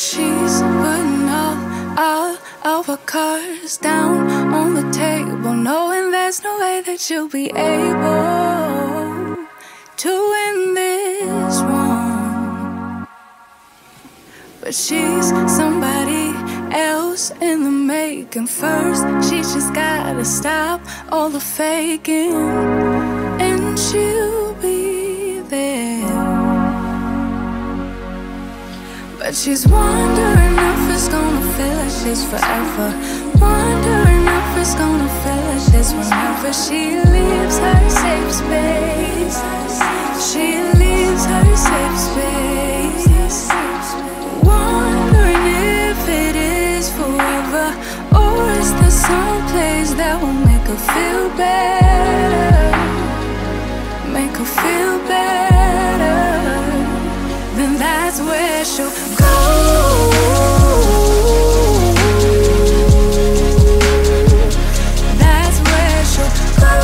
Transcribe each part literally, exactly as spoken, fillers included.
She's putting all, all of her cards down on the table, knowing there's no way that you'll be able to win this one. But she's somebody else in the making. First, she just gotta stop all the faking, and she'll be there. But she's wondering if it's gonna feel like she's forever. Wondering if it's gonna feel like this whenever she leaves her safe space. She leaves her safe space. Wondering if it is forever, or is there some place that will make her feel better? Make her feel better. Then that's where she'll go. That's where she'll go.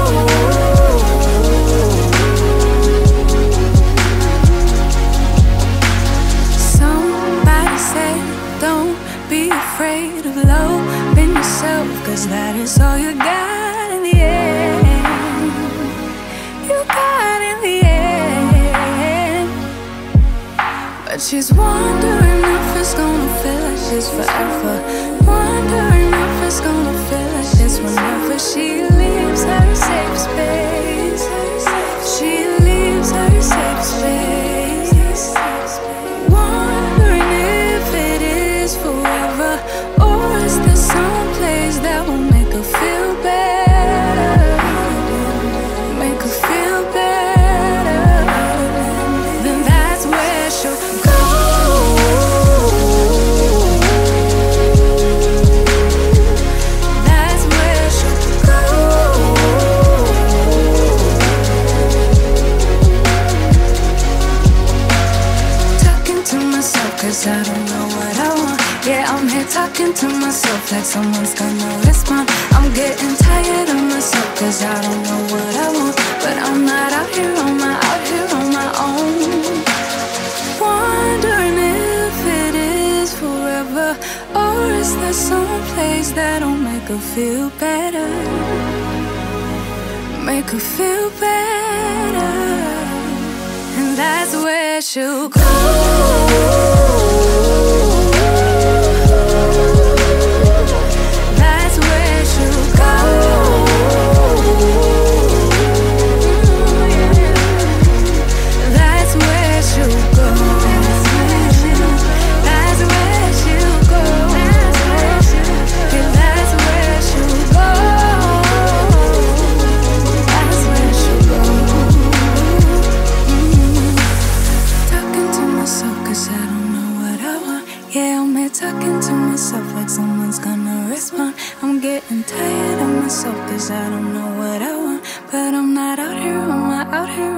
Somebody said, don't be afraid of loving yourself, 'cause that is all you got in the end. You got in the end. But she's wondering if it's gonna feel like she's forever. Wondering if it's gonna feel like this whenever she leaves her safe space. She leaves her safe space. Wondering if it is forever, or is there some place that will make her feel better? Make her feel better. Then that's where she'll go. That's where she'll go. Talking to myself 'cause I don't know what I want. Yeah, I'm here talking to myself like someone's gonna respond. I'm getting tired of myself 'cause I don't know what I want. But I'm not out here on my, out here on my own. Wondering if it is forever, or is there some place that'll make her feel better? Make her feel better. And that's where she'll go. That's where she'll go. That's where she'll go. That's where she'll go. Yeah, that's where she'll go. That's where she'll go. Mm-hmm. Talking to myself 'cause I don't know what I want. Yeah, I'm here talking to myself like someone's gonna respond. I'm getting tired of myself 'cause I don't know what I want. But I'm not out here on my, out here